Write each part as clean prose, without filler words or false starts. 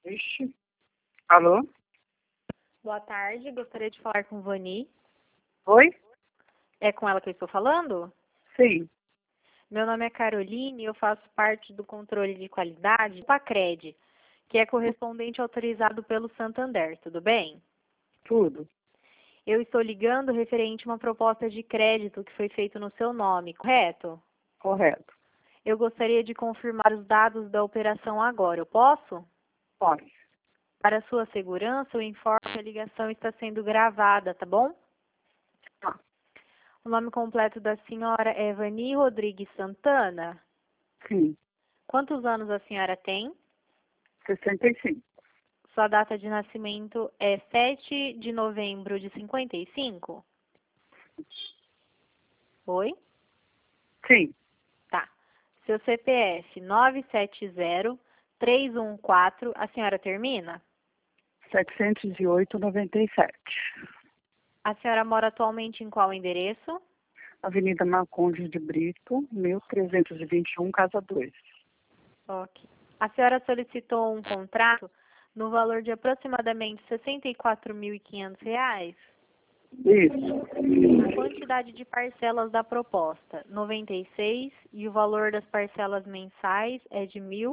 Ixi. Alô? Boa tarde, gostaria de falar com Vani. Oi? É com ela que eu estou falando? Sim. Meu nome é Caroline e eu faço parte do controle de qualidade do Pacred, que é correspondente autorizado pelo Santander, tudo bem? Tudo. Eu estou ligando referente a uma proposta de crédito que foi feito no seu nome, correto? Correto. Eu gostaria de confirmar os dados da operação agora, eu posso? Pode. Para sua segurança, eu informo que a ligação está sendo gravada, tá bom? Tá. O nome completo da senhora é Vani Rodrigues Santana. Sim. Quantos anos a senhora tem? 65. Sua data de nascimento é 7 de novembro de 55? Oi? Sim. Tá. Seu CPF 970-314, a senhora termina? 708,97. A senhora mora atualmente em qual endereço? Avenida Marcondes de Brito, 1321, Casa 2. Ok. A senhora solicitou um contrato no valor de aproximadamente R$ 64.500? Isso. A quantidade de parcelas da proposta, 96, e o valor das parcelas mensais é de R$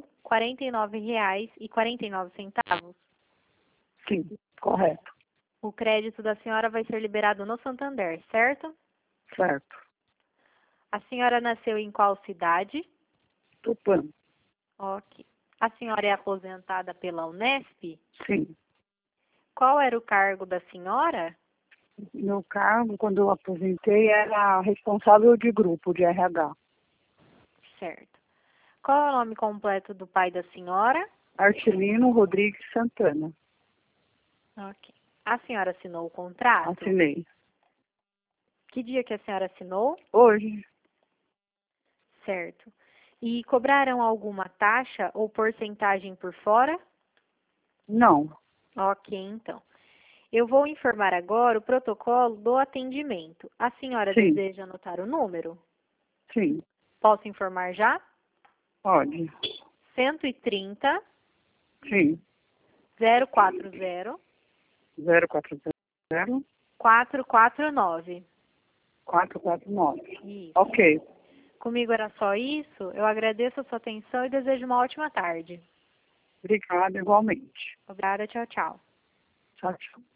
1.049,49. Sim. Correto. O crédito da senhora vai ser liberado no Santander, certo? Certo. A senhora nasceu em qual cidade? Tupã. Ok. A senhora é aposentada pela Unesp? Sim. Qual era o cargo da senhora? Meu cargo, quando eu aposentei, era responsável de grupo de RH. Certo. Qual é o nome completo do pai da senhora? Artilino Rodrigues Santana. Ok. A senhora assinou o contrato? Assinei. Que dia que a senhora assinou? Hoje? Certo. E cobraram alguma taxa ou porcentagem por fora? Não. Ok, então. Eu vou informar agora o protocolo do atendimento. A senhora Sim. deseja anotar o número? Sim. Posso informar já? Pode. 130 Sim. 040 040 449. 449. Isso. Ok. Comigo era só isso. Eu agradeço a sua atenção e desejo uma ótima tarde. Obrigada igualmente. Obrigada, tchau, tchau. Tchau, tchau.